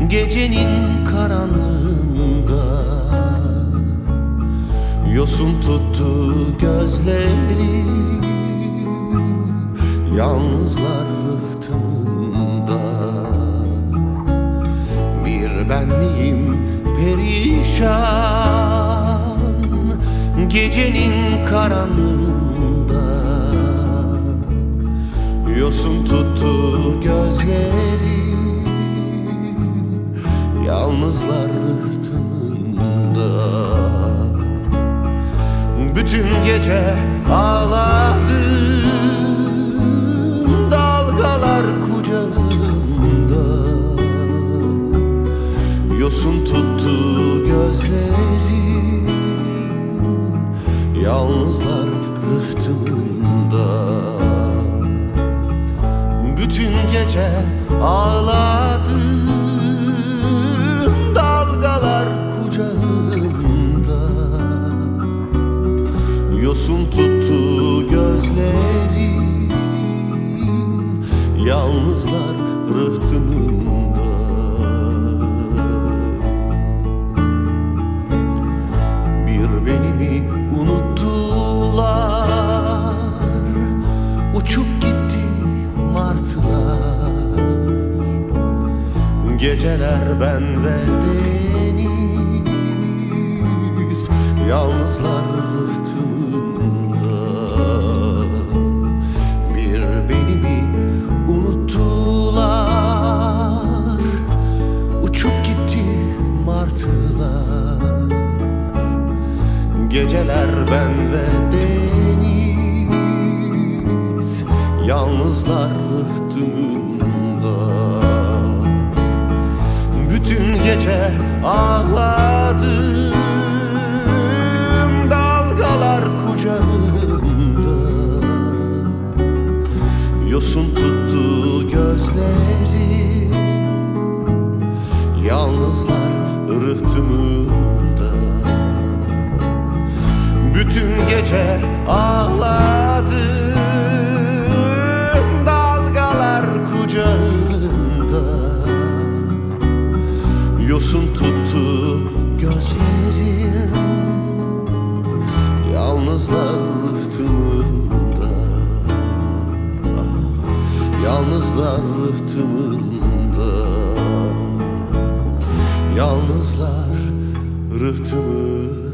Gecenin karanlığında yosun tuttu gözlerim, yalnızlar rıhtımında. Bir ben miyim perişan gecenin karanlığında, yosun tuttu gözlerim, yalnızlar rıhtımında. Bütün gece ağladım dalgalar kucağımda, yosun tuttu gözlerim, yalnızlar rıhtımında. Bütün gece ağladım dalgalar kucağımda, yosun tuttu gözlerim, yalnızlar rıhtımında. Bir beni mi unuttular, uçup gitti martılar. Geceler ben ve deniz, yalnızlar rıhtımında. Bir beni mi unuttular, uçup gitti martılar. Geceler ben ve deniz, yalnızlar rıhtımında. Bütün gece ağladım dalgalar kucağımda, yosun tuttu gözlerim, yalnızlar rıhtımında. Bütün gece ağladım dalgalar kucağımda, yosun tuttu gözlerim, yalnızlar rıhtımında. Yalnızlar rıhtımında, yalnızlar rıhtımında.